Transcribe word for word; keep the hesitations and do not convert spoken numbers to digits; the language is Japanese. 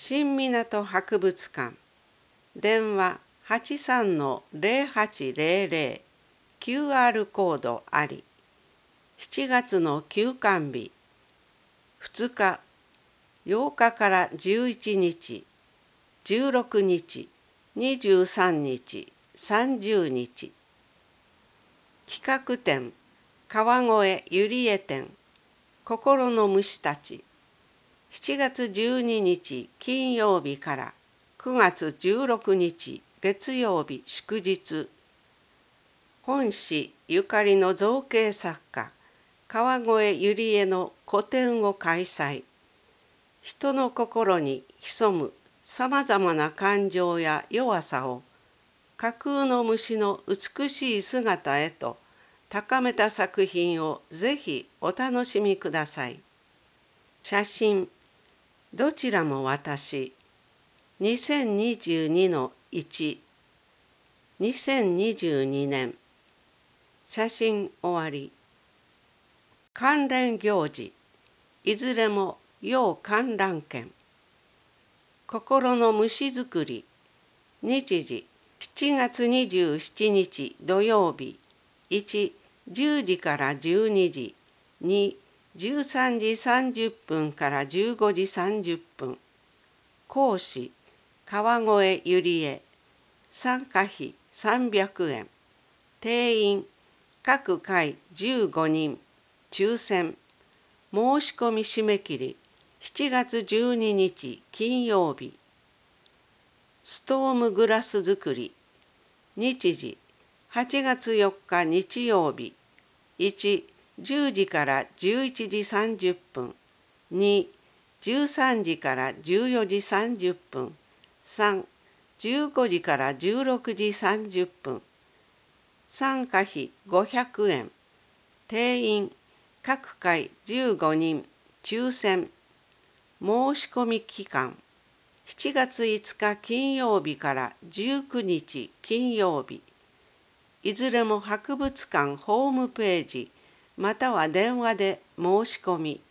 新港博物館電話 はちさんのゼロはちゼロゼロ キューアール コードあり。しちがつの休館日ふつかようかからじゅういちにちじゅうろくにちにじゅうさんにちさんじゅうにち企画展川越ゆりえ展心の虫たちしちがつじゅうににち金曜日からくがつじゅうろくにち月曜日祝日本市ゆかりの造形作家川越ゆりえの個展を開催。人の心に潜むさまざまな感情や弱さを架空の虫の美しい姿へと高めた作品をぜひお楽しみください。写真どちらも私にせんにじゅうにのいち にせんにじゅうにねん写真終わり。関連行事いずれも要観覧券。心の虫作り日時しちがつにじゅうしちにち土曜日いち、じゅうじからじゅうにじに、じゅうさんじさんじゅっぷんからじゅうごじさんじゅっぷん講師川越ゆりえ参加費さんびゃくえん定員各回じゅうごにん抽選申し込み締め切りしちがつじゅうににち金曜日ストームグラス作り日時はちがつよっか日曜日いち、じゅうじからじゅういちじさんじゅっぷんに、じゅうさんじからじゅうよじさんじゅっぷんさん、じゅうごじからじゅうろくじさんじゅっぷん参加費ごひゃくえん定員各回じゅうごにん抽選申し込み期間しちがついつか金曜日からじゅうくにち金曜日いずれも博物館ホームページまたは電話で申し込み